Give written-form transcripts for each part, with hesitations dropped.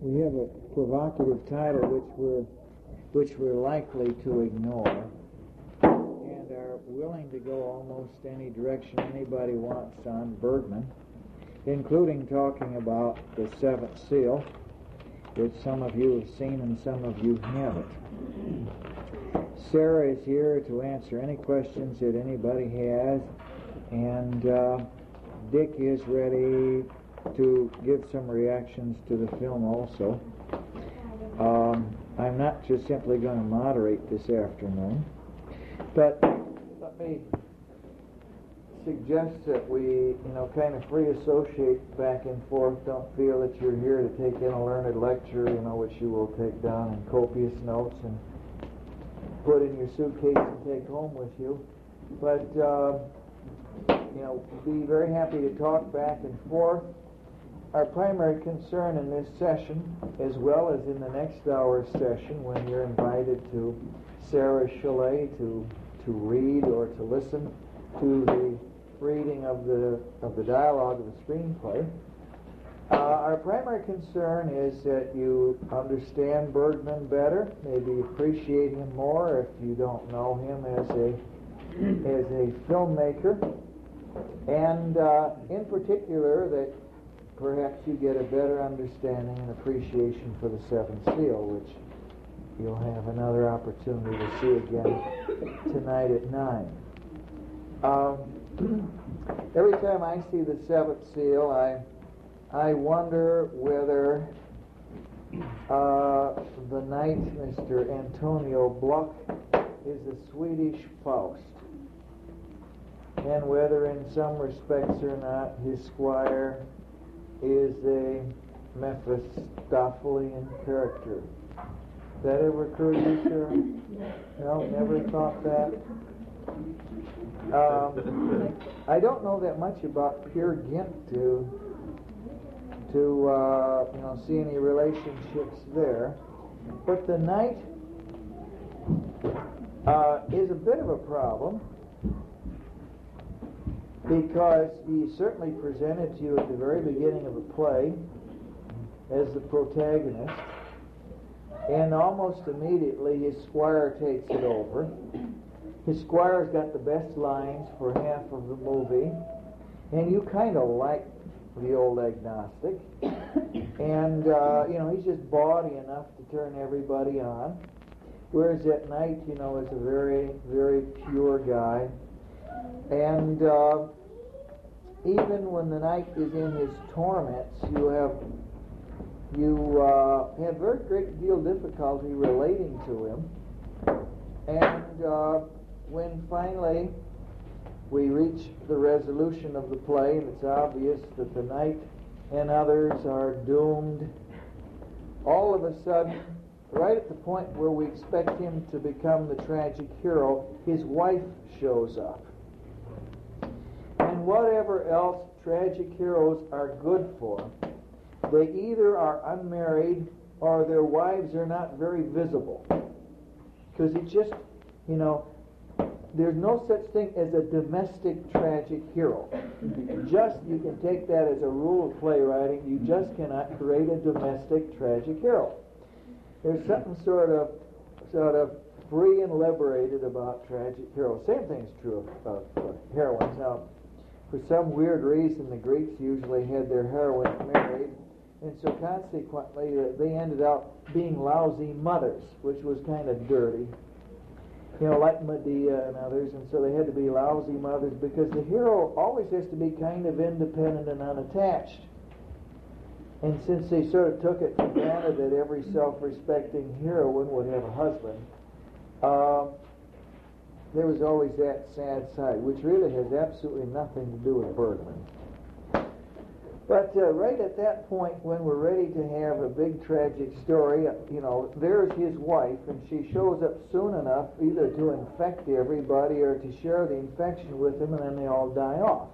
We have a provocative title which we're likely to ignore, and are willing to go almost any direction anybody wants on Bergman, including talking about the Seventh Seal, which some of you have seen and some of you haven't. Sarah is here to answer any questions that anybody has, and Dick is ready to give some reactions to the film also. I'm not just simply going to moderate this afternoon, but let me suggest that we, kind of free associate back and forth. Don't feel that you're here to take in a learned lecture, which you will take down in copious notes and put in your suitcase and take home with you. But, be very happy to talk back and forth. Our primary concern in this session, as well as in the next hour's session when you're invited to Sarah's chalet to read or to listen to the reading of the dialogue of the screenplay, our primary concern is that you understand Bergman better, maybe appreciate him more if you don't know him as a filmmaker, and in particular that perhaps you get a better understanding and appreciation for the Seventh Seal, which you'll have another opportunity to see again tonight at 9. Every time I see the Seventh Seal, I wonder whether the knight, Mr. Antonio Bluck, is a Swedish Faust, and whether in some respects or not his squire is a Mephistophelian character. That ever occurred to you, sir? No, never thought that. I don't know that much about Peer Gynt to see any relationships there. But the knight is a bit of a problem, because he certainly presented to you at the very beginning of the play as the protagonist, and almost immediately his squire takes it over. His squire's got the best lines for half of the movie, and you kind of like the old agnostic, and he's just bawdy enough to turn everybody on, whereas that knight, is a very, very pure guy. And even when the knight is in his torments, you have very great deal of difficulty relating to him. And when finally we reach the resolution of the play, and it's obvious that the knight and others are doomed, all of a sudden, right at the point where we expect him to become the tragic hero, his wife shows up. And whatever else tragic heroes are good for, they either are unmarried or their wives are not very visible. Because it just, there's no such thing as a domestic tragic hero. You can take that as a rule of playwriting. You just cannot create a domestic tragic hero. There's something sort of free and liberated about tragic heroes. Same thing's true of heroines. Now, for some weird reason, the Greeks usually had their heroines married, and so consequently they ended up being lousy mothers, which was kind of dirty, like Medea and others, and so they had to be lousy mothers because the hero always has to be kind of independent and unattached. And since they sort of took it for granted that every self-respecting heroine would have a husband, there was always that sad side, which really has absolutely nothing to do with Bergman. But right at that point, when we're ready to have a big tragic story, there's his wife, and she shows up soon enough either to infect everybody or to share the infection with them, and then they all die off.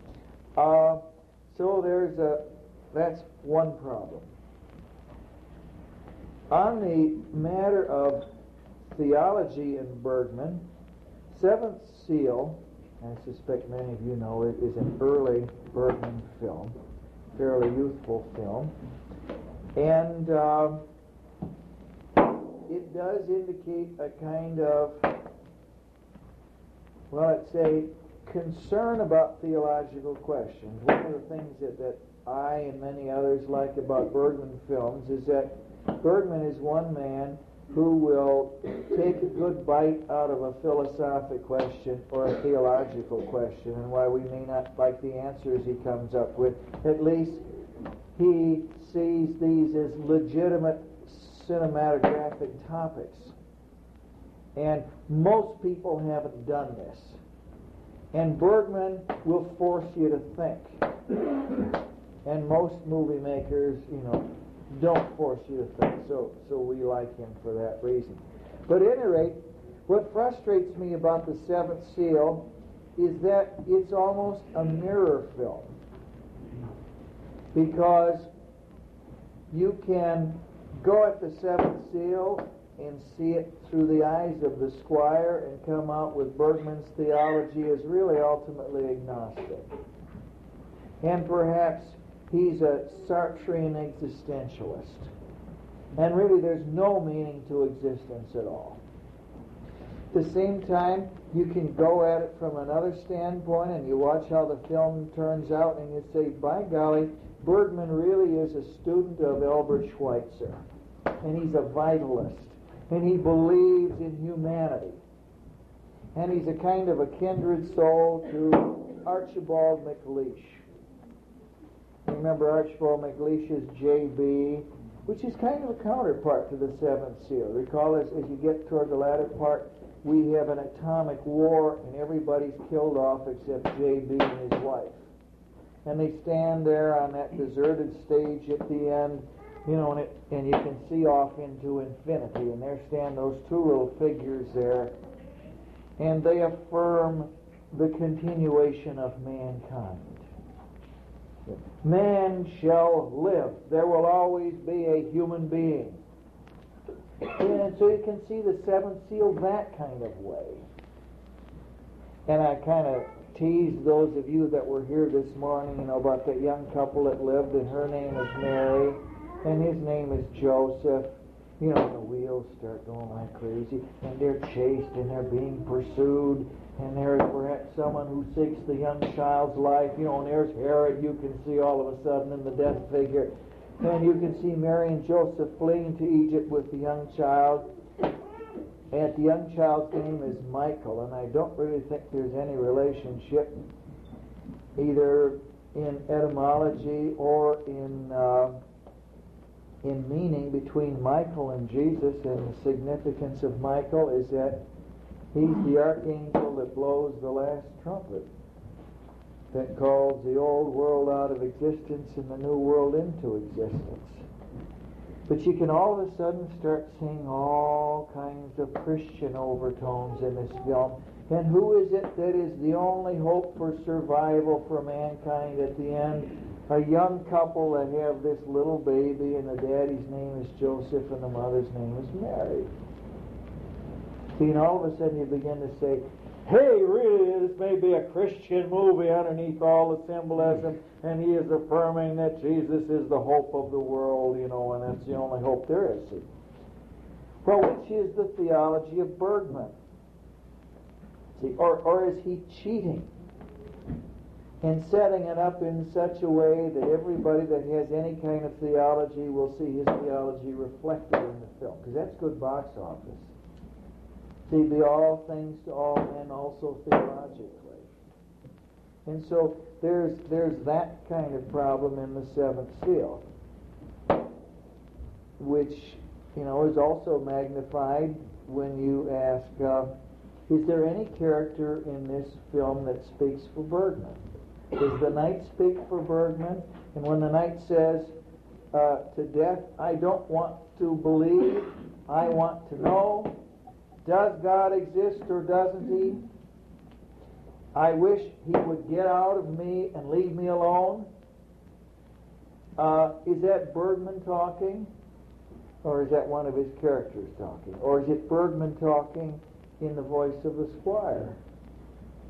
So that's one problem. On the matter of theology in Bergman, Seventh Seal, I suspect many of you know it, is an early Bergman film, fairly youthful film. And it does indicate a kind of, well, let's say, concern about theological questions. One of the things that I and many others like about Bergman films is that Bergman is one man who will take a good bite out of a philosophic question or a theological question, and while we may not like the answers he comes up with, at least he sees these as legitimate cinematographic topics. And most people haven't done this. And Bergman will force you to think. And most movie makers, don't force you to think. So we like him for that reason. But at any rate, what frustrates me about The Seventh Seal is that it's almost a mirror film. Because you can go at The Seventh Seal and see it through the eyes of the squire and come out with Bergman's theology as really ultimately agnostic. And perhaps he's a Sartrean existentialist. And really there's no meaning to existence at all. At the same time, you can go at it from another standpoint and you watch how the film turns out and you say, by golly, Bergman really is a student of Albert Schweitzer. And he's a vitalist. And he believes in humanity. And he's a kind of a kindred soul to Archibald MacLeish. Remember Archibald MacLeish's J.B., which is kind of a counterpart to The Seventh Seal. Recall as you get toward the latter part, we have an atomic war and everybody's killed off except J.B. and his wife. And they stand there on that deserted stage at the end, and you can see off into infinity. And there stand those two little figures there. And they affirm the continuation of mankind. Man shall live. There will always be a human being. And so you can see The Seventh Seal that kind of way. And I kind of teased those of you that were here this morning, about that young couple that lived, and her name is Mary, and his name is Joseph. The wheels start going like crazy, and they're chased, and they're being pursued, and there's perhaps someone who seeks the young child's life, and there's Herod, you can see all of a sudden in the death figure. And you can see Mary and Joseph fleeing to Egypt with the young child. And the young child's name is Michael, and I don't really think there's any relationship either in etymology or in meaning between Michael and Jesus. And the significance of Michael is that he's the archangel that blows the last trumpet, that calls the old world out of existence and the new world into existence. But you can all of a sudden start seeing all kinds of Christian overtones in this film. And who is it that is the only hope for survival for mankind at the end? A young couple that have this little baby, and the daddy's name is Joseph and the mother's name is Mary. See, and all of a sudden you begin to say, hey, really, this may be a Christian movie underneath all the symbolism, and he is affirming that Jesus is the hope of the world, and that's the only hope there is. See? Well, which is the theology of Bergman? See, or is he cheating and setting it up in such a way that everybody that has any kind of theology will see his theology reflected in the film? Because that's good box office. See, be all things to all men, also theologically. And so there's that kind of problem in The Seventh Seal, which, is also magnified when you ask, is there any character in this film that speaks for Bergman? Does the knight speak for Bergman? And when the knight says to death, I don't want to believe, I want to know, does God exist or doesn't he? I wish he would get out of me and leave me alone. Is that Bergman talking? Or is that one of his characters talking? Or is it Bergman talking in the voice of the squire?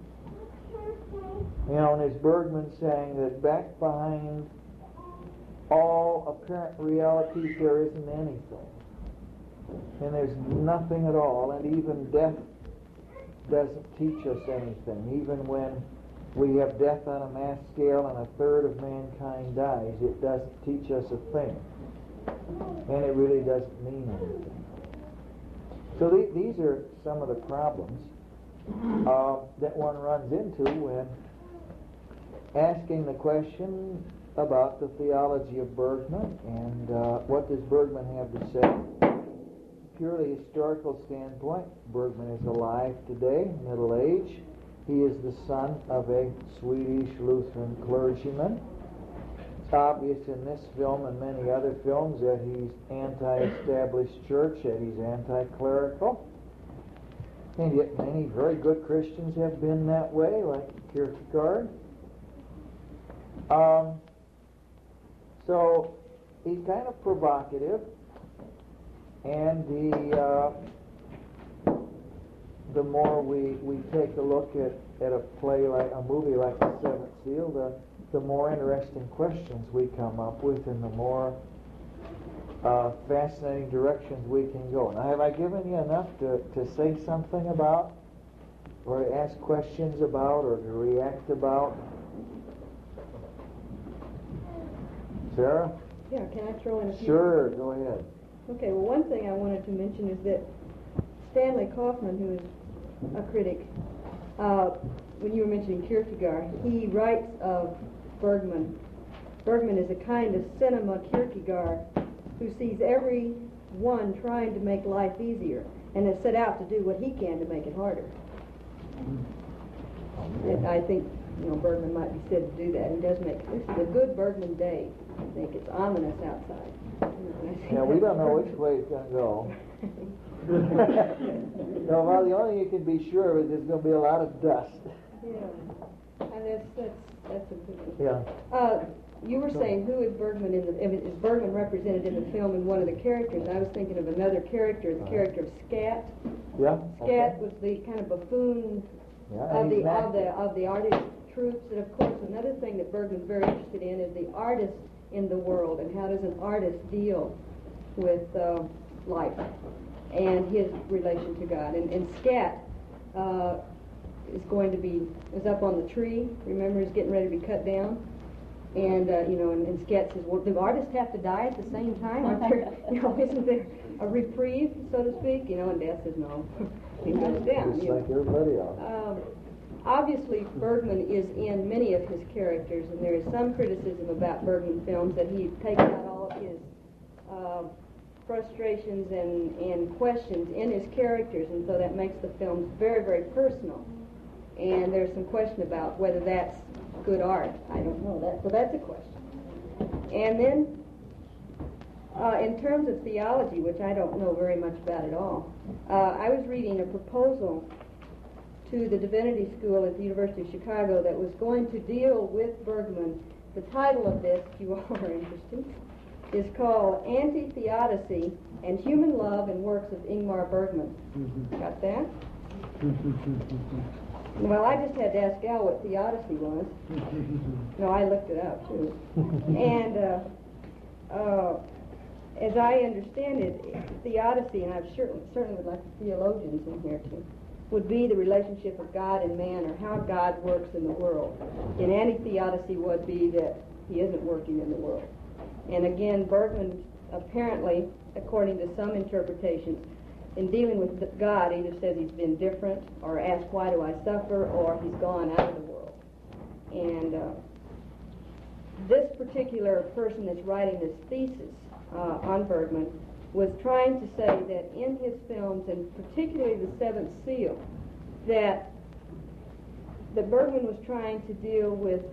And is Bergman saying that back behind all apparent realities, there isn't anything. And there's nothing at all, and even death doesn't teach us anything. Even when we have death on a mass scale and a third of mankind dies, it doesn't teach us a thing. And it really doesn't mean anything. So these are some of the problems that one runs into when asking the question about the theology of Bergman and what does Bergman have to say. Purely historical standpoint, Bergman is alive today, middle age. He is the son of a Swedish Lutheran clergyman. It's obvious in this film and many other films that he's anti-established church, that he's anti-clerical. And yet many very good Christians have been that way, like Kierkegaard. So he's kind of provocative, and the more we take a look at a play like a movie like The Seventh Seal, the more interesting questions we come up with, and the more fascinating directions we can go. Now, have I given you enough to say something about, or to ask questions about, or to react about? Sarah? Yeah, can I throw in a few? Sure, go ahead. Okay, well, one thing I wanted to mention is that Stanley Kaufman, who is a critic, when you were mentioning Kierkegaard, he writes of Bergman. Bergman is a kind of cinema Kierkegaard who sees everyone trying to make life easier and has set out to do what he can to make it harder. And I think, Bergman might be said to do that. He does make, this is a good Bergman day. I think it's ominous outside. Yeah, we don't know which way it's going to go. No, well, the only thing you can be sure of is there's going to be a lot of dust. Yeah, and that's a good one. Yeah. You were saying who is Bergman is Bergman represented in the film in one of the characters? I was thinking of another character, the character of Scat. Yeah. Scat was the kind of buffoon of the artist troops, and of course another thing that Bergman's very interested in is the artist in the world, and how does an artist deal with life and his relation to God. And Scat is up on the tree. Remember, he's getting ready to be cut down. And and Scat says, "Well, do artists have to die at the same time? Aren't there, isn't there a reprieve, so to speak?" And Death says, "No, he goes down." Just like everybody else. Obviously, Bergman is in many of his characters, and there is some criticism about Bergman films that he takes out all of his frustrations and questions in his characters, and so that makes the films very, very personal. And there's some question about whether that's good art. I don't know that, so that's a question. And then, in terms of theology, which I don't know very much about at all, I was reading a proposal to the Divinity School at the University of Chicago that was going to deal with Bergman. The title of this, if you all are interested, is called Anti-Theodicy and Human Love and Works of Ingmar Bergman. Got that? Well, I just had to ask Al what theodicy was. No, I looked it up, too. And as I understand it, theodicy, and I certainly would like the theologians in here, too, would be the relationship of God and man, or how God works in the world. And anti-theodicy would be that he isn't working in the world. And again, Bergman apparently, according to some interpretations, in dealing with God, either says he's been different, or asks, why do I suffer, or he's gone out of the world. And this particular person that's writing this thesis on Bergman was trying to say that in his films, and particularly The Seventh Seal, that Bergman was trying to deal with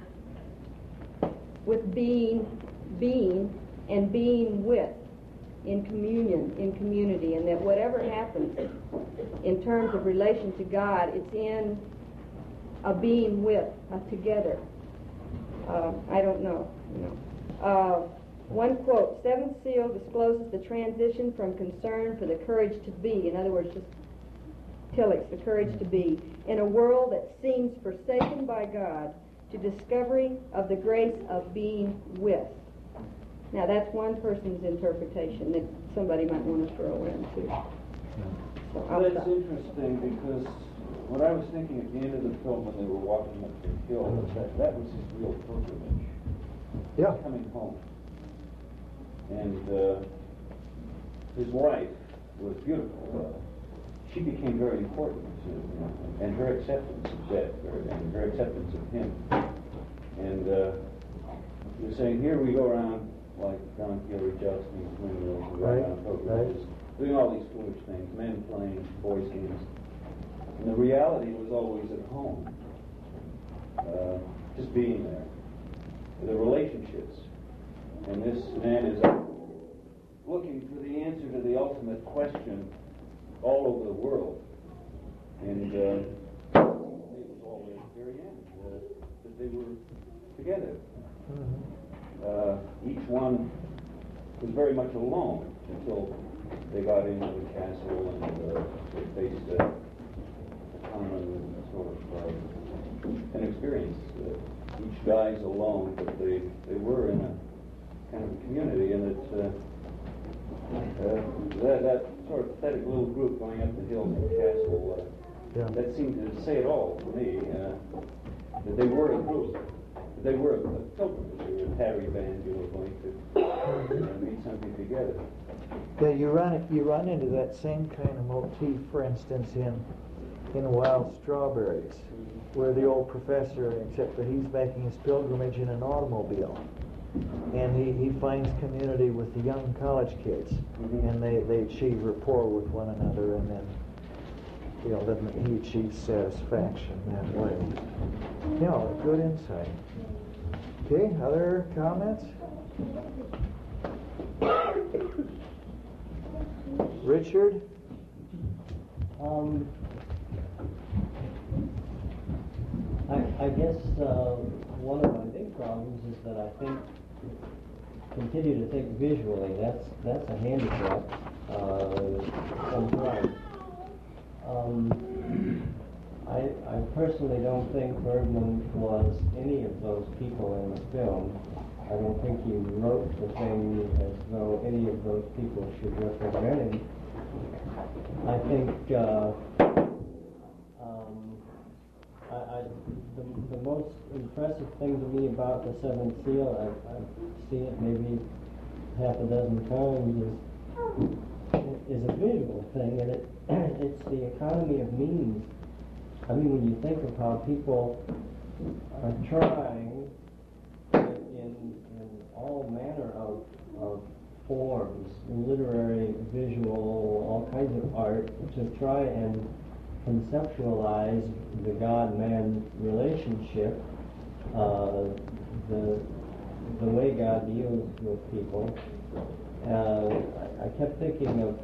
being and being with, in communion, in community, and that whatever happens in terms of relation to God, it's in a being with, together. I don't know. One quote, Seventh Seal discloses the transition from concern for the courage to be, in other words, just Tillich's, the courage to be, in a world that seems forsaken by God, to discovery of the grace of being with. Now that's one person's interpretation that somebody might want to throw in too. So I'll That's stop. interesting because what I was thinking at the end of the film when they were walking up the hill was that was his real pilgrimage. Yeah. Coming home. And his wife was beautiful. She became very important to him, and her acceptance of death, and her acceptance of him. And you're saying here we go around like Don Quixote jousting windmills and Right, around pilgrimages, doing all these foolish things, men playing boys' games. And the reality was always at home, just being there. The relationships. And this man is looking for the answer to the ultimate question all over the world. And it was always at the very end that they were together. Each one was very much alone until they got into the castle and they faced a common sort of an experience. Each guy's alone, but they were in a kind of a community, and it's that sort of pathetic little group going up the hill to the castle. That seemed to say it all to me. That they were a group. They were a pilgrimage. They were a Harry band. You were going to meet something together. Yeah, you run into that same kind of motif, for instance, in Wild Strawberries, where the old professor, except that he's making his pilgrimage in an automobile, and he finds community with the young college kids, and they achieve rapport with one another, and then then he achieves satisfaction that way. Good insight. Okay, other comments? Richard? I guess one of my big problems is that I continue to think visually. That's a handicap sometimes. I personally don't think Bergman was any of those people in the film. I don't think he wrote the thing as though any of those people should represent him. I think the most impressive thing to me about The Seventh Seal, I've seen it maybe half a dozen times, is a visual thing, and it's the economy of means. I mean, when you think of how people are trying in all manner of forms, literary, visual, all kinds of art, to try and conceptualize the God-man relationship, the way God deals with people. I kept thinking of,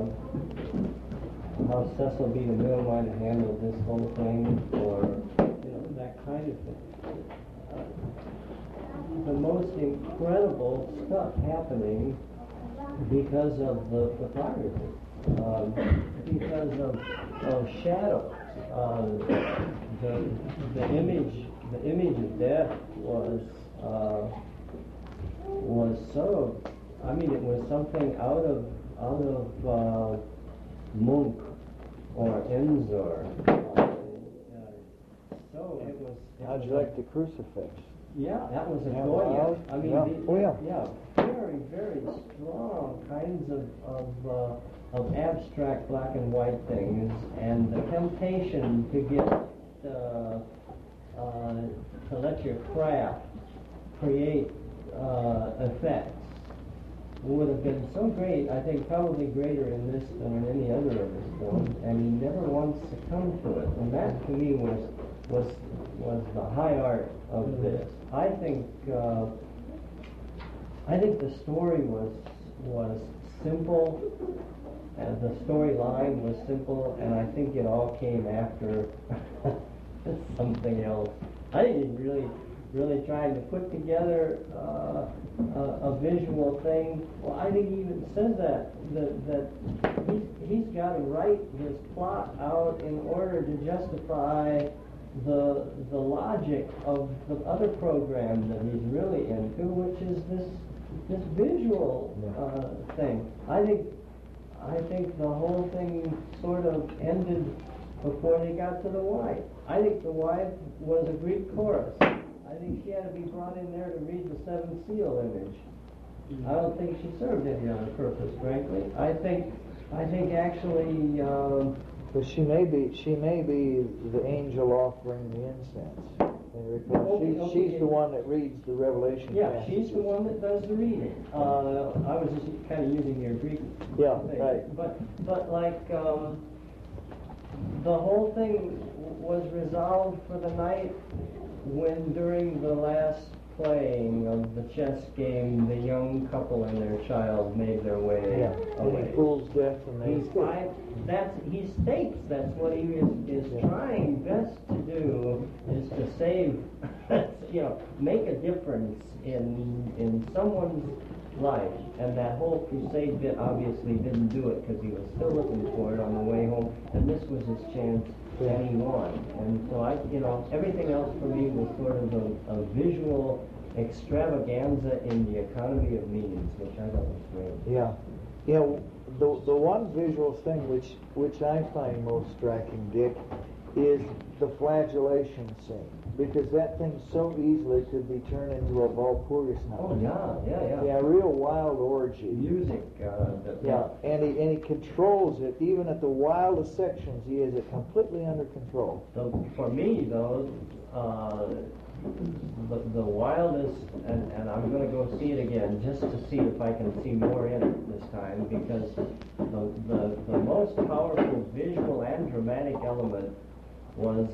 how Cecil B. DeMille might have handled this whole thing, or, that kind of thing. The most incredible stuff happening because of the photography, because of shadows. The image of death was so. I mean, it was something out of Munch or Enzor. So it was. How'd you like the crucifix? Yeah, that was a Goya. I mean, yeah. Very, very strong kinds of abstract black and white things, and the temptation to get to let your craft create effects would have been so great. I think probably greater in this than in any other of his films, and he never once succumbed to it. And that, to me, was the high art of this. I think the story was simple, and the storyline was simple, and I think it all came after something else. I think he's really trying to put together a visual thing. Well, I think he even says that he's got to write his plot out in order to justify the logic of the other program that he's really into, which is this visual thing. I think the whole thing sort of ended before they got to the wife. I think the wife was a Greek chorus. I think she had to be brought in there to read the seventh seal image. I don't think she served any other purpose, frankly. I think actually. But she may be the angel offering the incense. She's the one that reads the Revelation. Yeah, passages. she's the one that does the reading. I was just kind of using your Greek. Yeah, thing. right. But like the whole thing was resolved for the night when during the last playing of the chess game, the young couple and their child made their way away. He fools death and they he states that's what he is trying best to do, is to save, make a difference in someone's life. And that whole crusade bit obviously didn't do it because he was still looking for it on the way home, and this was his chance, and he won. And so everything else for me was sort of a visual extravaganza in the economy of means, which I thought was great. Yeah. The one visual thing which I find most striking, Dick, is the flagellation scene, because that thing so easily could be turned into a Walpurgis now. Oh yeah. Yeah, a real wild orgy. Music. And he controls it even at the wildest sections. He has it completely under control. So for me, though, the wildest, and I'm going to go see it again just to see if I can see more in it this time, because the most powerful visual and dramatic element was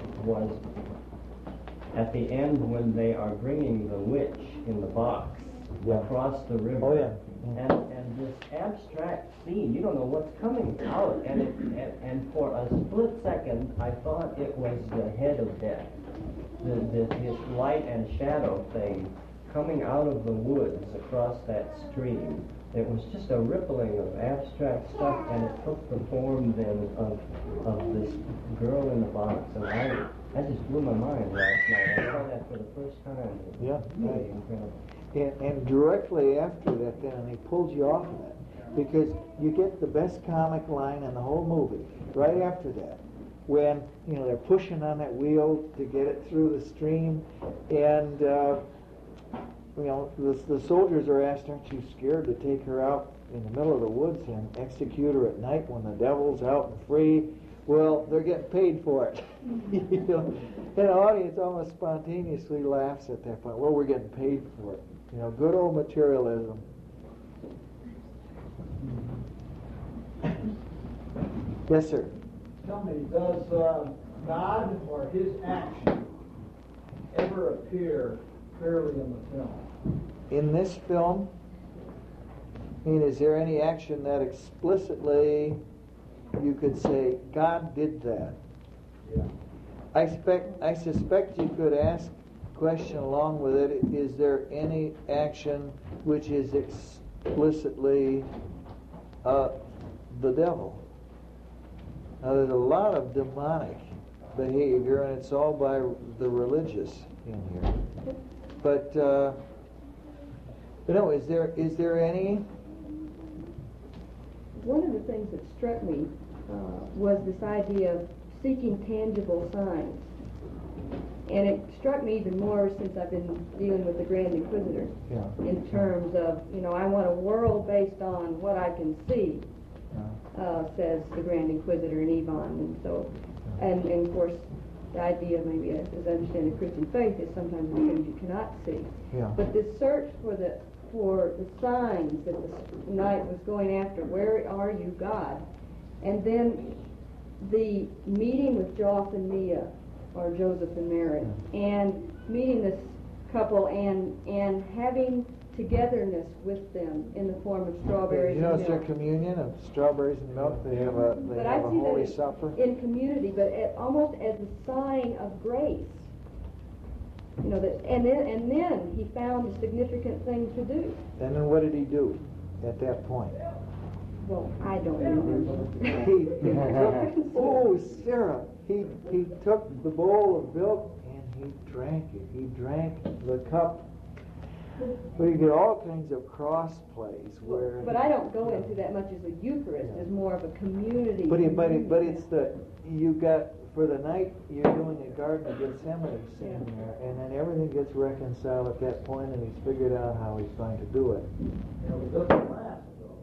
at the end when they are bringing the witch in the box across the river. Oh, yeah. And this abstract scene, you don't know what's coming out, and for a split second I thought it was the head of death. This light and shadow thing coming out of the woods across that stream. It was just a rippling of abstract stuff, and it took the form then of this girl in the box. And I just blew my mind last night. I saw that for the first time. Yeah. Really incredible. And directly after that, then, and he pulls you off of that, because you get the best comic line in the whole movie right after that, when they're pushing on that wheel to get it through the stream, and the soldiers are asked, "Aren't you scared to take her out in the middle of the woods and execute her at night when the devil's out and free?" Well, they're getting paid for it. And the audience almost spontaneously laughs at that point. Well, we're getting paid for it. Good old materialism. Yes, sir. Tell me, does God or His action ever appear clearly in the film? In this film, is there any action that explicitly you could say God did that? Yeah. I suspect you could ask a question along with it. Is there any action which is explicitly the devil? Now, there's a lot of demonic behavior, and it's all by the religious in here. But is there any? One of the things that struck me was this idea of seeking tangible signs. And it struck me even more since I've been dealing with the Grand Inquisitor, in terms of, I want a world based on what I can see, says the Grand Inquisitor in Ivan. And so, and of course, the idea, maybe as I understand the Christian faith, is sometimes the things you cannot see. Yeah. But this search for the signs that the knight was going after, where are you, God? And then the meeting with Joseph and Mia, or Joseph and Mary, and meeting this couple and having togetherness with them in the form of strawberries and it's their milk. communion of strawberries and milk. They have a holy supper in community, but almost as a sign of grace. And then he found a significant thing to do. And then what did he do at that point? Well, I don't remember. He took, Sarah, he took the bowl of milk and he drank it. He drank the cup But you get all kinds of cross plays where. But I don't go into that much as the Eucharist as more of a community. But it's you got for the night you're doing a Garden of Gethsemane scene there, and then everything gets reconciled at that point, and he's figured out how he's going to do it. It doesn't last though.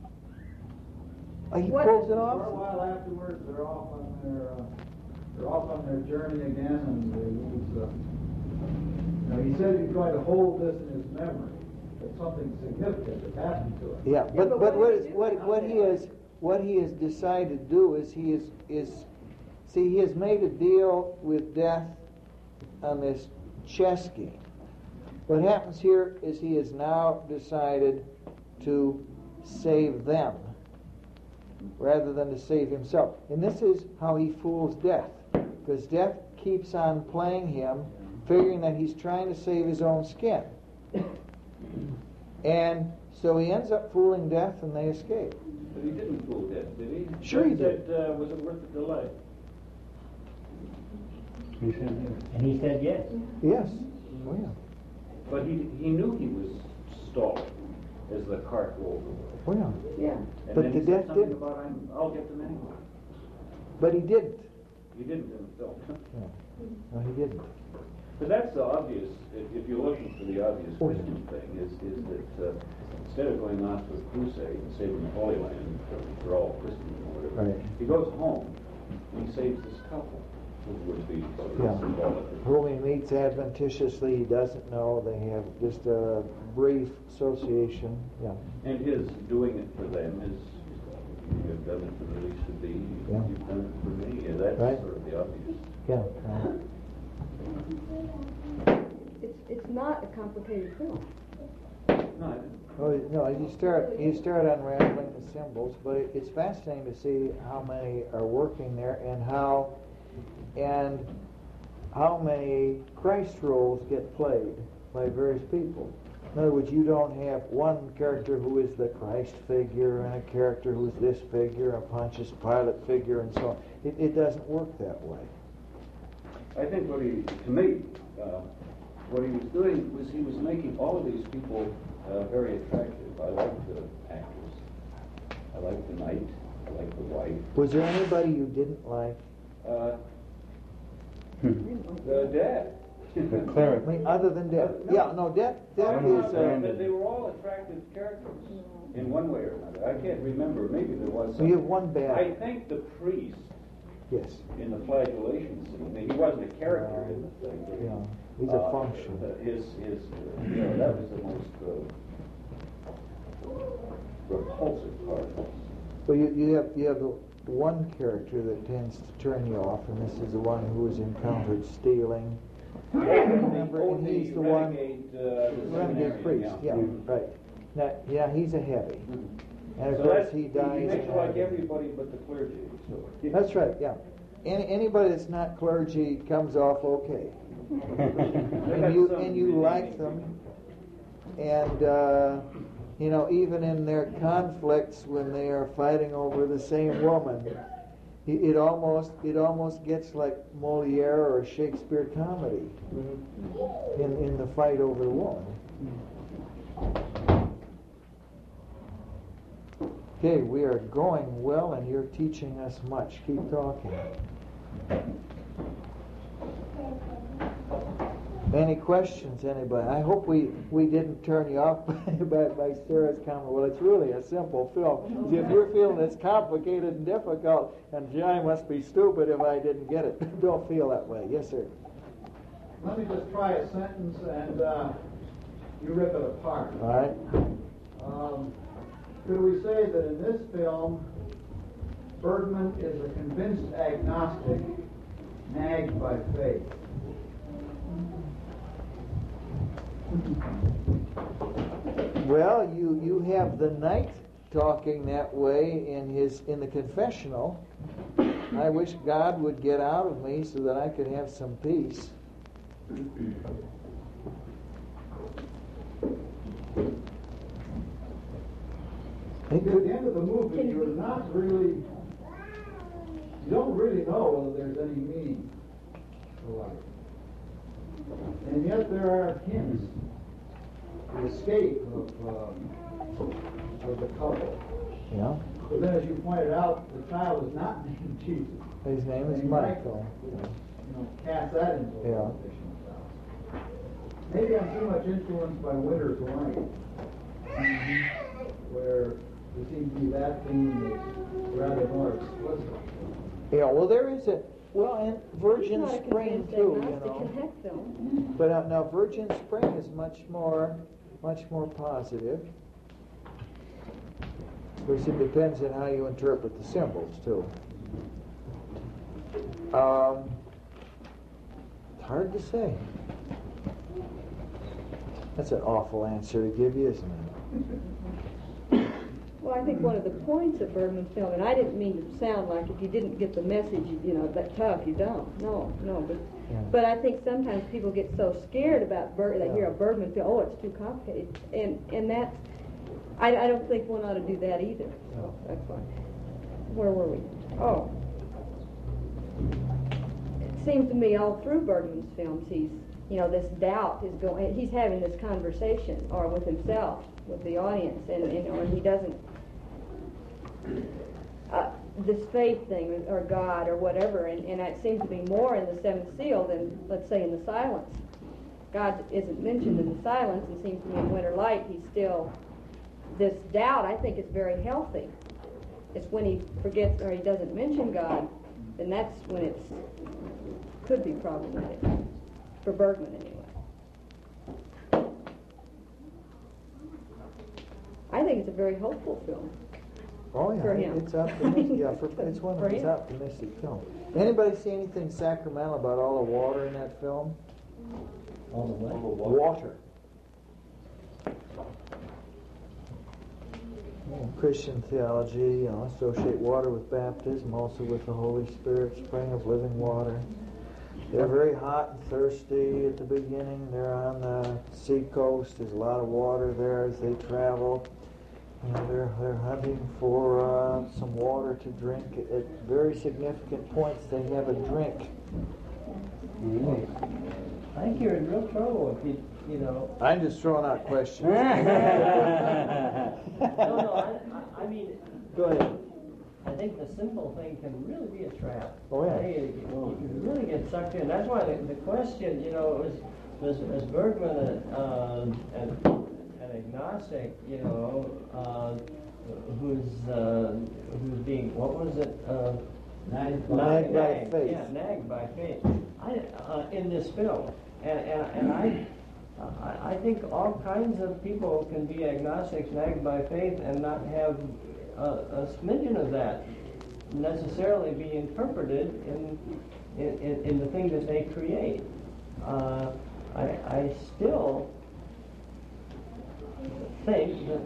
He pulls it For a off. while afterwards, they're off on their journey again, and he said he tried to hold this in his memory, that something significant had happened to him. Yeah, but but what he has decided to do is he has made a deal with death on this chess game. What happens here is he has now decided to save them rather than to save himself. And this is how he fools death, because death keeps on playing him, figuring that he's trying to save his own skin. And so he ends up fooling death, and they escape. But he didn't fool death, did he? Sure he did. Was it worth the delay? And he said yes. Yes. Oh, yeah. But he knew he was stalling as the cart rolled away. Oh, yeah. Yeah. And But then the he death said something didn't. about, I'll get them anyway. But he didn't. He didn't in the film. No, he didn't. But that's the obvious, if you're looking for the obvious Christian thing, is that instead of going off to a crusade and saving the Holy Land for all Christians or whatever, Right. he goes home and he saves this couple, which would be sort of Yeah. symbolic. Whom he meets adventitiously, he doesn't know. They have just a brief association. Yeah. And his doing it for them is, you have done it for the least of these, Yeah. you've done it for me. Yeah, that's Right. sort of the obvious. Yeah. It's not a complicated film. No, I didn't. Oh no! You start unraveling the symbols, but it's fascinating to see how many are working there and how many Christ roles get played by various people. In other words, you don't have one character who is the Christ figure and a character who is this figure, a Pontius Pilate figure, and so on. It doesn't work that way. I think what he was doing was he was making all of these people very attractive. I like the actors. I like the knight. I like the wife. Was there anybody you didn't like? The dad. The cleric. I mean, other than Death? No. Yeah, no, Death But is. they were all attractive characters in one way or another. I can't remember. Maybe there was So some. you have one bad. I think the priest Yes. in the flagellation scene, he wasn't a character in the thing. But Yeah, he's a function. That was the most repulsive part. Well, you have the one character that tends to turn you off, and this is the one who is encountered stealing. Remember, and he's the one. Renegade priest. Yeah, right. Now, yeah, he's a heavy, and of course he dies. He makes in like agony. everybody but the clergy. So. That's right. Yeah. Anybody that's not clergy comes off okay, and you like them, and even in their conflicts when they are fighting over the same woman, it almost gets like Moliere or Shakespeare comedy in the fight over the woman. Okay, we are going well, and you're teaching us much. Keep talking. Any questions, anybody? I hope we didn't turn you off by Sarah's comment. Well, it's really a simple film. If you're feeling it's complicated and difficult, and gee, I must be stupid if I didn't get it. Don't feel that way. Yes, sir. Let me just try a sentence and you rip it apart. All right. Could we say that in this film, Bergman is a convinced agnostic, nagged by faith? Well, you have the knight talking that way in the confessional. I wish God would get out of me so that I could have some peace. At the end of the movie, you don't really know whether there's any meaning to life. And yet there are hints the escape of the couple. Yeah. But then, as you pointed out, the child is not named Jesus. His name is And Michael. Cast that into a Yeah. fictional sense. Maybe I'm too much influenced by Winter's Light, where there seems to be that theme is rather more explicit. Yeah, well, there is a, and It's Virgin not a Spring convinced too, agnostic connect film. But now Virgin Spring is much more positive. Of course, it depends on how you interpret the symbols too. It's hard to say. That's an awful answer to give you, isn't it? Well, I think one of the points of Bergman's film, and I didn't mean to sound like if you didn't get the message, that tough, you don't. No, but I think sometimes people get so scared about they hear a Bergman film, oh, it's too complicated, and that's, I don't think one ought to do that either. So that's fine. Where were we? Oh, it seems to me all through Bergman's films, this doubt is going. He's having this conversation, or with himself, with the audience, and he doesn't. This faith thing, or God, or whatever, and it seems to be more in the Seventh Seal than, let's say, in the Silence. God isn't mentioned in the Silence, and seems to me in Winter Light, he's still. This doubt, I think, is very healthy. It's when he forgets or he doesn't mention God, then that's when it could be problematic. For Bergman, anyway. I think it's a very hopeful film. Oh yeah, for him. It's optimistic. It's one For of his him. optimistic films. Anybody see anything sacramental about all the water in that film? All the what? Water. Christian theology, associate water with baptism, also with the Holy Spirit, spring of living water. They're very hot and thirsty at the beginning. They're on the sea coast. There's a lot of water there as they travel. They're hunting for some water to drink. At very significant points, they have a drink. I think you're in real trouble if I'm just throwing out questions. No, I mean, Go ahead. I think the simple thing can really be a trap. Oh, yeah. I think you can really get sucked in. That's why the question, was Bergman an agnostic, who's being, what was it? Nagged by faith. Yeah, nagged by faith. In this film, and I think all kinds of people can be agnostics, nagged by faith, and not have a smidgen of that necessarily be interpreted in the thing that they create. I still think that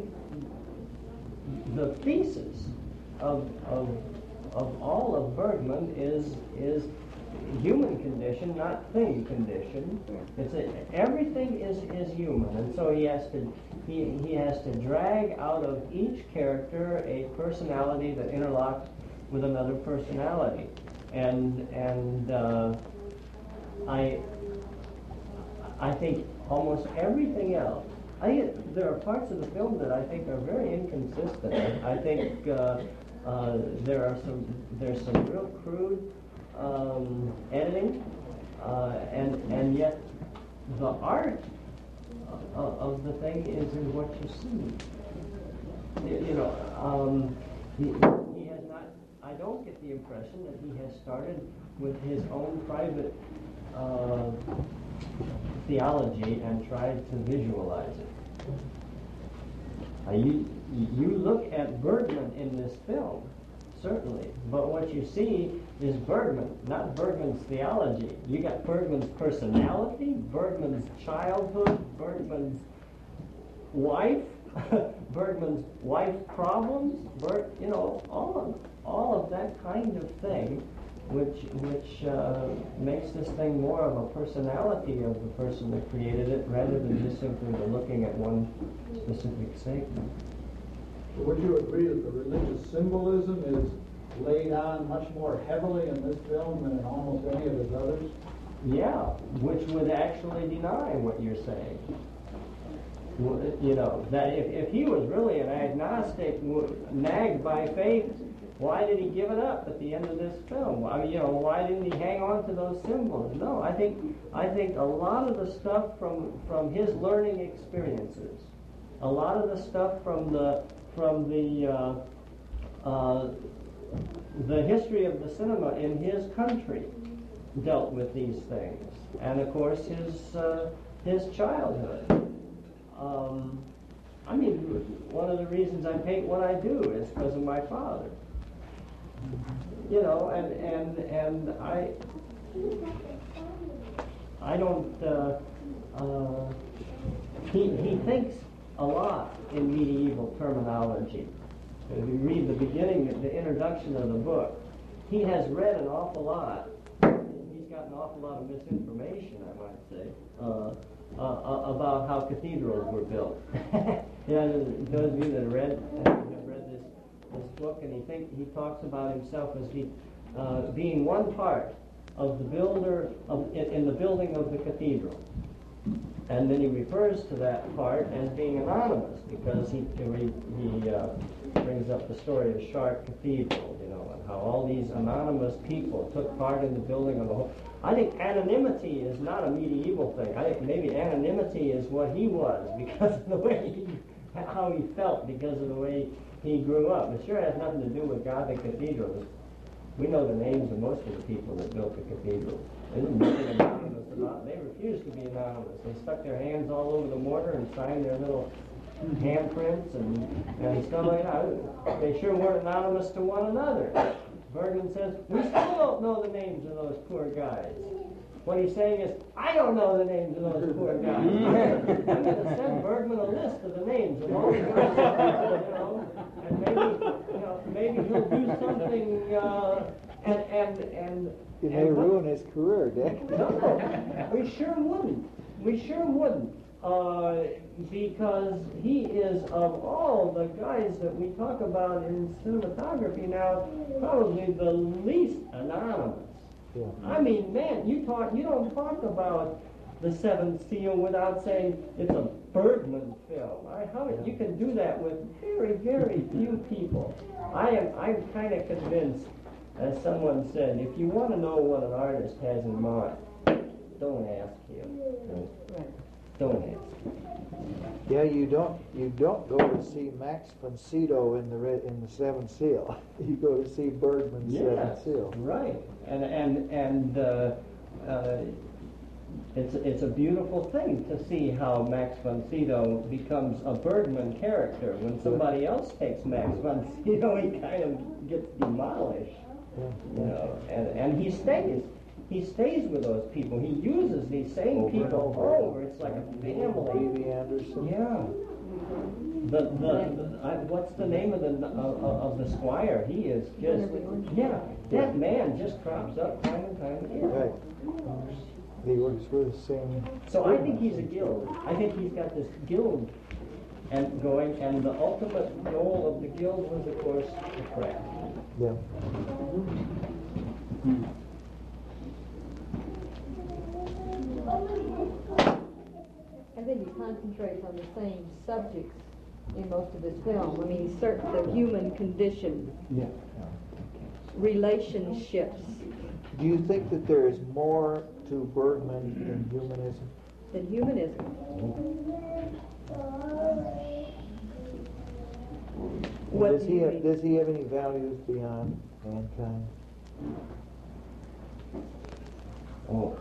the thesis of all of Bergman is human condition, not thing condition. Everything is human, and so he has to drag out of each character a personality that interlocks with another personality, and I think almost everything else. There are parts of the film that I think are very inconsistent. I think there's some real crude editing, and yet the art of the thing is in what you see. He has not. I don't get the impression that he has started with his own private theology and tried to visualize it. You look at Bergman in this film, certainly, but what you see is Bergman, not Bergman's theology. You got Bergman's personality, Bergman's childhood, Bergman's wife, Bergman's wife problems, all of that kind of thing, which makes this thing more of a personality of the person that created it, rather than just simply looking at one specific segment. So would you agree that the religious symbolism is laid on much more heavily in this film than in almost any of his others? Yeah, which would actually deny what you're saying. You know, that if he was really an agnostic, nagged by faith, why did he give it up at the end of this film? I mean, you know, why didn't he hang on to those symbols? No, I think a lot of the stuff from his learning experiences, a lot of the stuff from the history of the cinema in his country dealt with these things, and of course his childhood. I mean, one of the reasons I paint what I do is because of my father. You know, and I don't. He thinks a lot in medieval terminology. If you read the beginning, the introduction of the book, he has read an awful lot. He's got an awful lot of misinformation, I might say, about how cathedrals were built. You know, those of you that have read this book, and he talks about himself as being one part of the builder in the building of the cathedral, and then he refers to that part as being anonymous because he brings up the story of Chartres Cathedral, you know, and how all these anonymous people took part in the building of the whole. I think anonymity is not a medieval thing. I think maybe anonymity is what he was because of the way how he felt, because of the way he grew up. It sure has nothing to do with Gothic cathedrals. We know the names of most of the people that built the cathedrals. They didn't make it anonymous about. They refused to be anonymous. They stuck their hands all over the mortar and signed their little handprints and stuff like that. They sure weren't anonymous to one another. Bergman says, we still don't know the names of those poor guys. What he's saying is, I don't know the names of those poor guys. I'm going to send Bergman a list of the names of all the guys, you know, and maybe he'll do something, and it may ruin his career, Dick. No, we sure wouldn't. We sure wouldn't. Because he is, of all the guys that we talk about in cinematography now, probably the least anonymous. Yeah. I mean, man, you don't talk about The Seventh Seal without saying it's a Bergman film. You can do that with very, very few people. I'm kind of convinced, as someone said, if you want to know what an artist has in mind, don't ask him. Right. Don't ask. Yeah, you don't go to see Max von Sydow in the Seventh Seal. You go to see Bergman's Seventh Seal. Right, and it's a beautiful thing to see how Max von Sydow becomes a Bergman character. When somebody else takes Max von Sydow, he kind of gets demolished. You know, and he stays. He stays with those people. He uses these same people over. It's like a family. B.B. Anderson. Yeah. What's the name of the squire? He is just that man just crops up time and time again. Right. He works with the same. So I think he's a guild. I think he's got this guild and going, and the ultimate goal of the guild was, of course, the craft. Yeah. I think he concentrates on the same subjects in most of his film. I mean, the human condition, relationships. Do you think that there is more to Bergman than humanism? Than humanism. Does he have any values beyond mankind? Oh.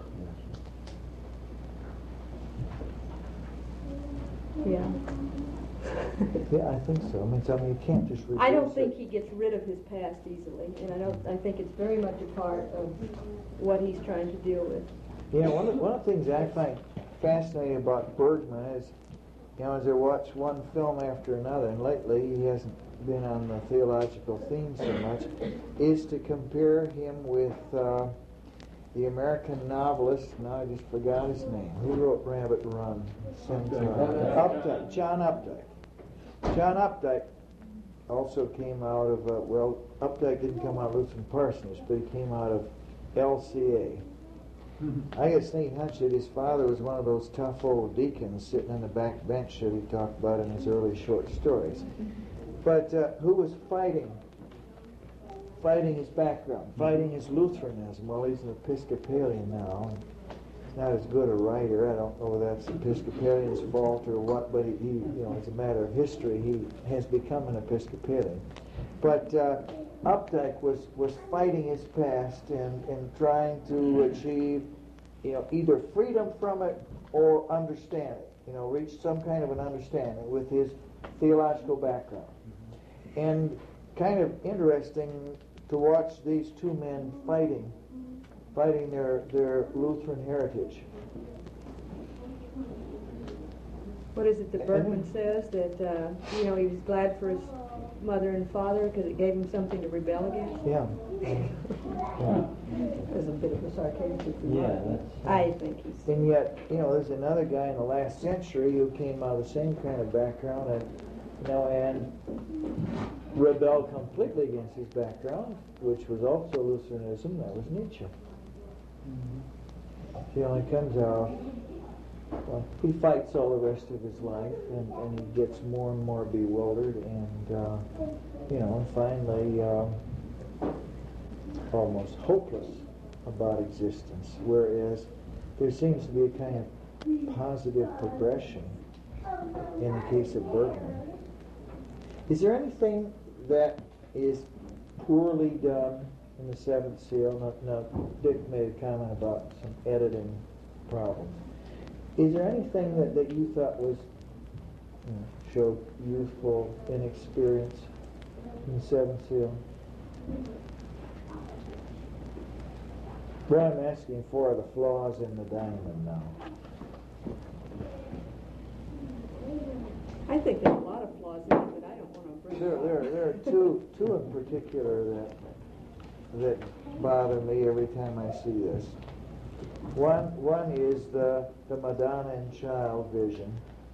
Yeah. Yeah, I think so. I mean, you can't just reduce I don't think he gets rid of his past easily, and I think it's very much a part of what he's trying to deal with. Yeah, one of the things I find fascinating about Bergman is, you know, as I watch one film after another, and lately he hasn't been on the theological theme so much, is to compare him with the American novelist, now I just forgot his name, who wrote Rabbit Run? Updike. John Updike. John Updike also came out of, Updike didn't come out of Lutheran Parsonage, but he came out of LCA. I get a sneaking hunch that his father was one of those tough old deacons sitting on the back bench that he talked about in his early short stories. But who was fighting his background, fighting his Lutheranism? Well, he's an Episcopalian now. He's not as good a writer. I don't know whether that's Episcopalian's fault or what, but he as a matter of history, he has become an Episcopalian. But Updike was fighting his past and trying to achieve, either freedom from it or understand it. Reach some kind of an understanding with his theological background. And kind of interesting to watch these two men fighting their Lutheran heritage. What is it that Bergman says? That, he was glad for his mother and father because it gave him something to rebel against? Yeah. That's a bit of a sarcastic remark. Yeah, that's... I think he's... And yet, there's another guy in the last century who came out of the same kind of background and rebelled completely against his background, which was also Lutheranism. That was Nietzsche. He only comes out, he fights all the rest of his life, and he gets more and more bewildered, and finally almost hopeless about existence. Whereas there seems to be a kind of positive progression in the case of Bergman. Is there anything that is poorly done in the Seventh Seal? Now, Dick made a comment about some editing problems. Is there anything that you thought was showed youthful inexperience in the Seventh Seal? What I'm asking for are the flaws in the diamond now. I think there's a lot of flaws in it, but I don't want to bring them up. There are two in particular that bother me every time I see this. One is the Madonna and Child vision.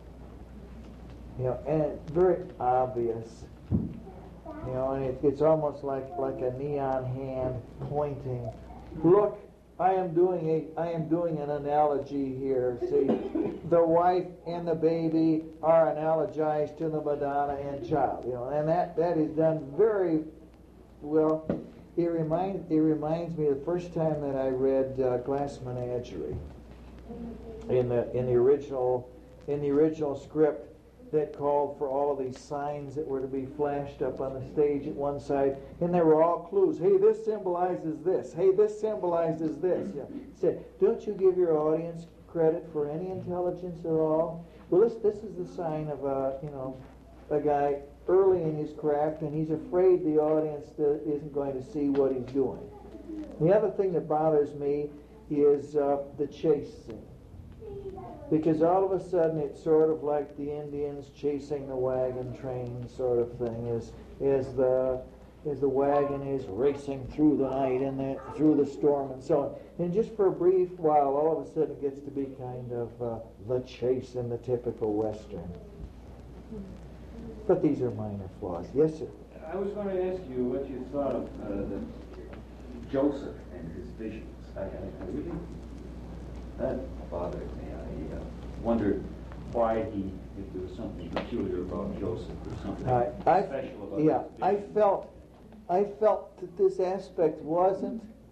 And it's very obvious. And it's almost like a neon hand pointing. Look, I am doing an analogy here. See, the wife and the baby are analogized to the Madonna and Child. And that is done very well. It reminds me of the first time that I read Glass Menagerie in the original script that called for all of these signs that were to be flashed up on the stage at one side, and they were all clues. Hey, this symbolizes this. Hey, this symbolizes this. Said, don't you give your audience credit for any intelligence at all? Well, this is the sign of a guy early in his craft, and he's afraid the audience isn't going to see what he's doing. The other thing that bothers me is the chase scene. Because all of a sudden it's sort of like the Indians chasing the wagon train sort of thing, as the wagon is racing through the night and through the storm and so on. And just for a brief while, all of a sudden it gets to be kind of the chase in the typical Western. But these are minor flaws. Yes, sir? I was going to ask you what you thought of Joseph and his visions. I really, that bothered me. I wondered why if there was something peculiar about Joseph or something special about his visions. I felt that this aspect was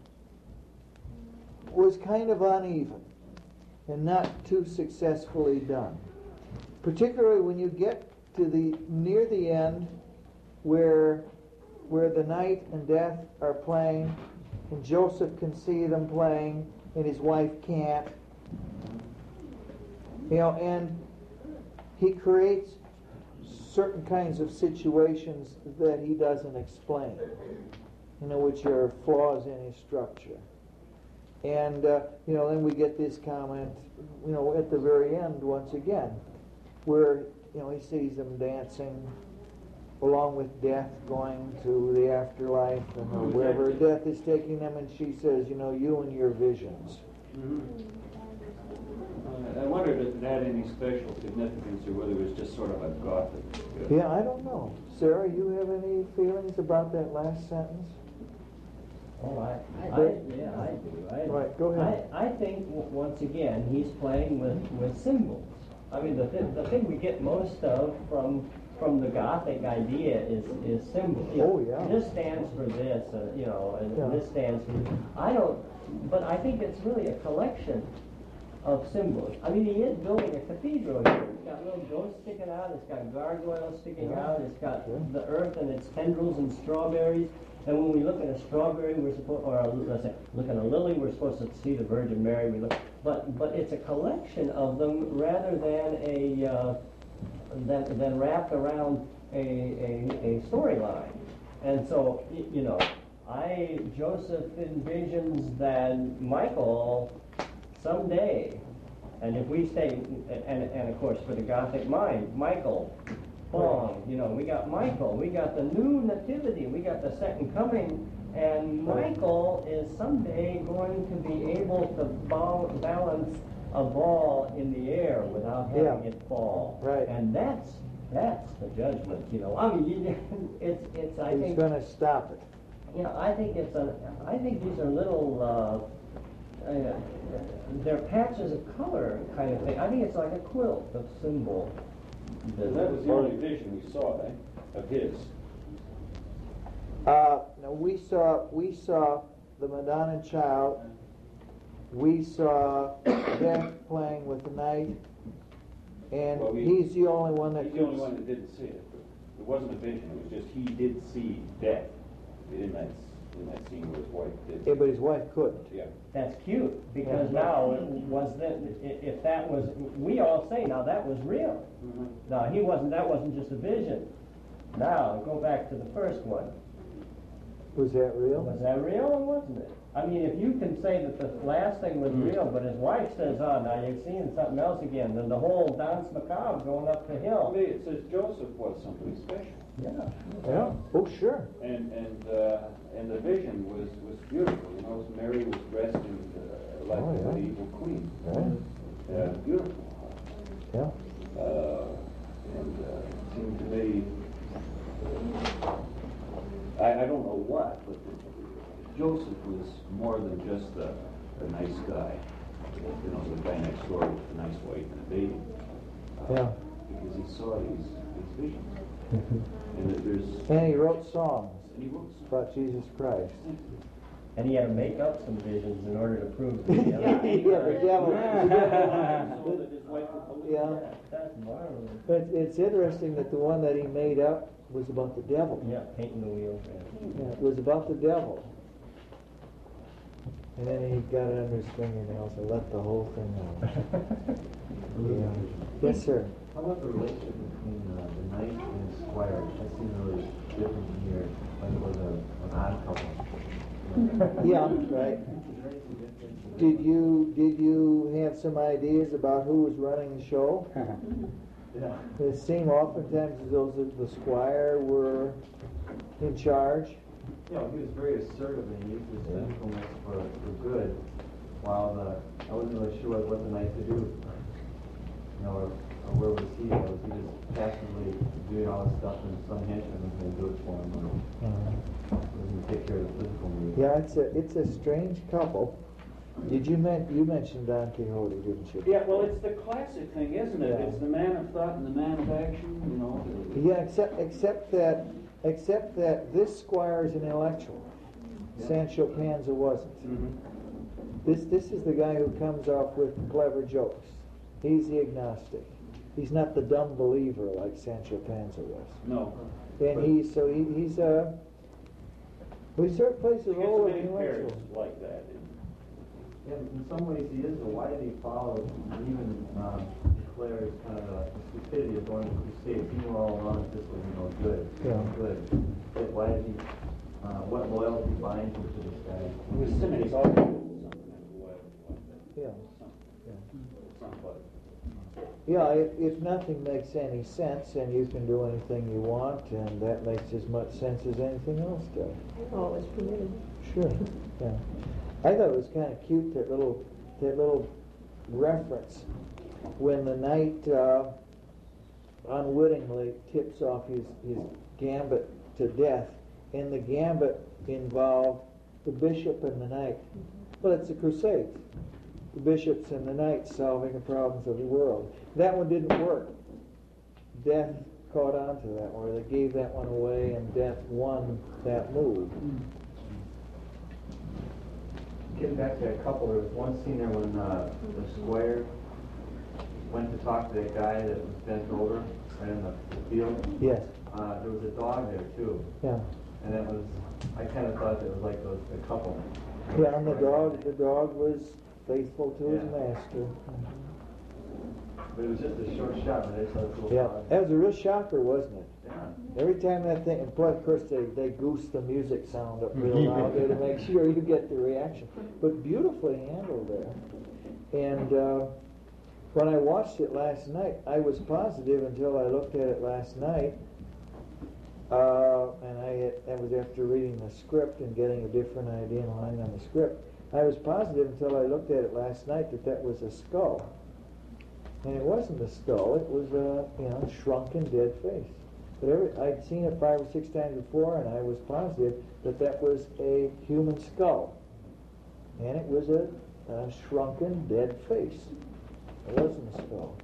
kind of uneven and not too successfully done. Particularly when you get to near the end where the night and death are playing, and Joseph can see them playing and his wife can't. And he creates certain kinds of situations that he doesn't explain, which are flaws in his structure. And then we get this comment, at the very end once again, where he sees them dancing along with death, going to the afterlife and wherever death is taking them, and she says, you and your visions. Mm-hmm. I wondered if it had any special significance or whether it was just sort of a Gothic. Yeah, I don't know. Sarah, you have any feelings about that last sentence? Oh, I do. Right, go ahead. I think once again he's playing with symbols. I mean, the thing we get most of from the Gothic idea is symbols. Oh, yeah. This stands for this, and Yeah. this stands for. But I think it's really a collection of symbols. I mean, he is building a cathedral here. It's got little ghosts sticking out. It's got gargoyles sticking out. It's got the earth and its tendrils and strawberries. And when we look at a strawberry, we're supposed, or let's say, look at a lily, we're supposed to see the Virgin Mary. But it's a collection of them rather than than wrapped around a storyline. And so, Joseph envisions that Michael someday, and if we stay, and of course for the Gothic mind, Michael, Bong, we got Michael, we got the new nativity, we got the second coming, and Michael is someday going to be able to balance a ball in the air without having it fall. Right. And that's the judgment, I mean, it's I He's think. going to stop it. I think I think these are little, they're patches of color kind of thing. I think it's like a quilt of symbol. And that was the only vision we saw, of his. Now we saw the Madonna and Child. We saw Death playing with the night, and he's the only one that. He's the only one that didn't see it. It wasn't a vision. It was just he did see death in that scene where his wife did. Yeah, but his wife couldn't. Yeah. That's cute because now if that was, we all say now that was real. Mm-hmm. Now that wasn't just a vision. Now go back to the first one. Was that real? Was that real or wasn't it? I mean, if you can say that the last thing was real, but his wife says, "Oh, now you're seeing something else again," then the whole dance macabre going up the hill. It says Joseph was somebody special. Yeah. Oh, sure. And the vision was beautiful. Mary was dressed in like the medieval queen. Right. Beautiful. Yeah. And it seemed to me, I don't know what, but Joseph was more than just a nice guy. The guy next door with a nice wife and a baby. Yeah. Because he saw these visions. And And he wrote songs and he wrote some. about Jesus Christ. And he had to make up some visions in order to prove to Yeah, the devil. Yeah. That's marvelous. But it's interesting that the one that he made up was about the devil. Yeah, painting the wheel. Yeah, it was about the devil. And then he got it under his fingernails and let the whole thing out. Yeah. Yes, sir. How about the relationship between the knight and his squire? That seemed really different here, like it was an odd couple. Yeah, right. Is there anything different? Did you have some ideas about who was running the show? Yeah. It seemed oftentimes as though the squire were in charge. He was very assertive and he used his influence for good, while I wasn't really sure what the knight could do. Or where was he? Was he just passively doing all this stuff and some henchman was going to do it for him? Or was he going to take care of the physical needs? Yeah, it's a strange couple. You mentioned Don Quixote, didn't you? Yeah, well, it's the classic thing, isn't it? Yeah. It's the man of thought and the man of action, Yeah, except that this squire is an intellectual. Yeah. Sancho Panza wasn't. Mm-hmm. This is the guy who comes off with clever jokes. He's the agnostic. He's not the dumb believer like Sancho Panza was. No. And he sort of plays the role of many intellectual. parents like that. Yeah, in some ways he is, but why did he follow, even declare his kind of the stupidity of going to crusades? He knew all along that this was good. Yeah. Good. But why did he, what loyalty binds him to this guy? It was something he's always something like that. Yeah. Somebody. Yeah, if nothing makes any sense and you can do anything you want, and that makes as much sense as anything else does. All is permitted. Sure. Yeah. I thought it was kind of cute, that little reference when the knight unwittingly tips off his gambit to death, and the gambit involved the bishop and the knight. Well, it's the Crusades. The bishops and the knights solving the problems of the world. That one didn't work. Death caught on to that one, or they gave that one away, and death won that move. Getting back to that couple, there was one scene there when the squire went to talk to that guy that was bent over right in the field. Yes. There was a dog there too, Yeah. and that was, I kind of thought that was like the couple. Yeah, and the dog was faithful to his Yeah. master. But it was just a short shot, but I saw this little Yeah, dog. that was a real shocker, wasn't it? Yeah. Every time that thing, and plus, of course, they goose the music sound up real loud there to make sure you get the reaction. But beautifully handled there. And when I watched it last night, I was positive until I looked at it last night, and that was after reading the script and getting a different idea in line on the script. I was positive until I looked at it last night that was a skull. And it wasn't a skull, it was a shrunken dead face. But I'd seen it 5 or 6 times before, and I was positive that was a human skull. And it was a shrunken dead face. It wasn't a skull.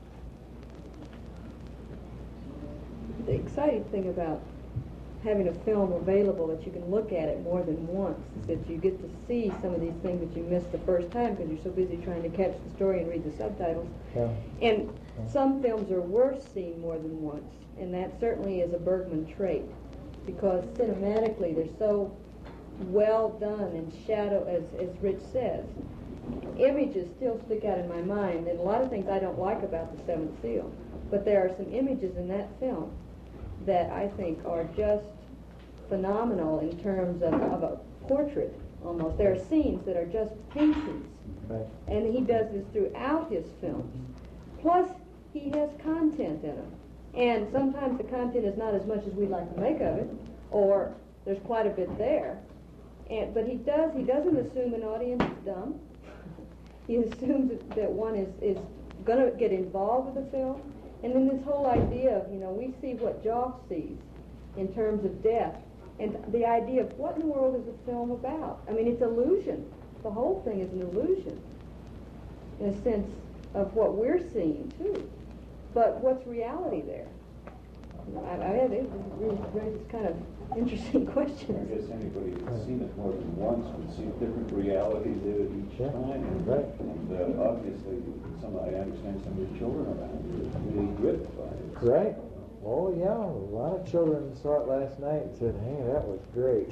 The exciting thing about having a film available that you can look at it more than once is that you get to see some of these things that you missed the first time because you're so busy trying to catch the story and read the subtitles. Yeah. And some films are worth seeing more than once, and that certainly is a Bergman trait because cinematically they're so well done and shadow, as Rich says. Images still stick out in my mind, and a lot of things I don't like about The Seventh Seal, but there are some images in that film that I think are just phenomenal in terms of a portrait almost. There are scenes that are just paintings. Right. And he does this throughout his films. Plus, he has content in them. And sometimes the content is not as much as we'd like to make of it, or there's quite a bit there. But he doesn't assume an audience is dumb. He assumes that one is going to get involved with the film. And then this whole idea of, we see what Jock sees in terms of death. And the idea of what in the world is the film about? I mean, it's illusion. The whole thing is an illusion in a sense of what we're seeing, too. But what's reality there? It really raises kind of interesting questions. I guess anybody who's seen it more than once would see different realities of it each time. Right. And obviously, I understand some of the children around here are really gripped by it. Right. Oh, yeah. A lot of children saw it last night and said, hey, that was great.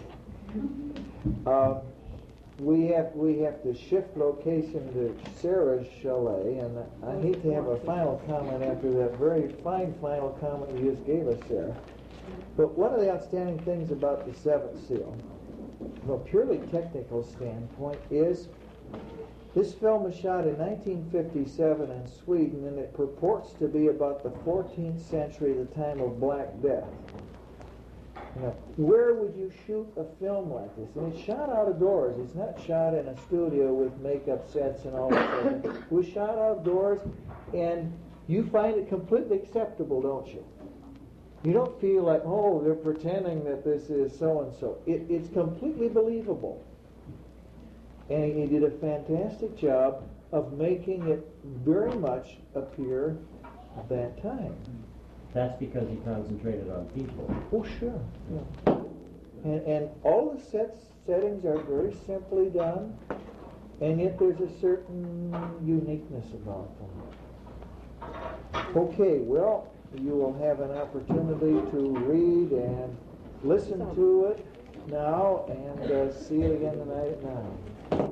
We have to shift location to Sarah's chalet, and I hate to have a final comment after that very fine final comment you just gave us, Sarah. But one of the outstanding things about The Seventh Seal, from a purely technical standpoint, is this film was shot in 1957 in Sweden, and it purports to be about the 14th century, the time of Black Death. Now, where would you shoot a film like this? And it's shot out of doors. It's not shot in a studio with makeup sets and all that stuff. It was shot outdoors, and you find it completely acceptable, don't you? You don't feel like, oh, they're pretending that this is so-and-so. It's completely believable. And he did a fantastic job of making it very much appear that time. That's because he concentrated on people. Oh, sure. Yeah. And all the settings are very simply done, and yet there's a certain uniqueness about them. Okay, well, you will have an opportunity to read and listen to it now and see it again tonight at 9.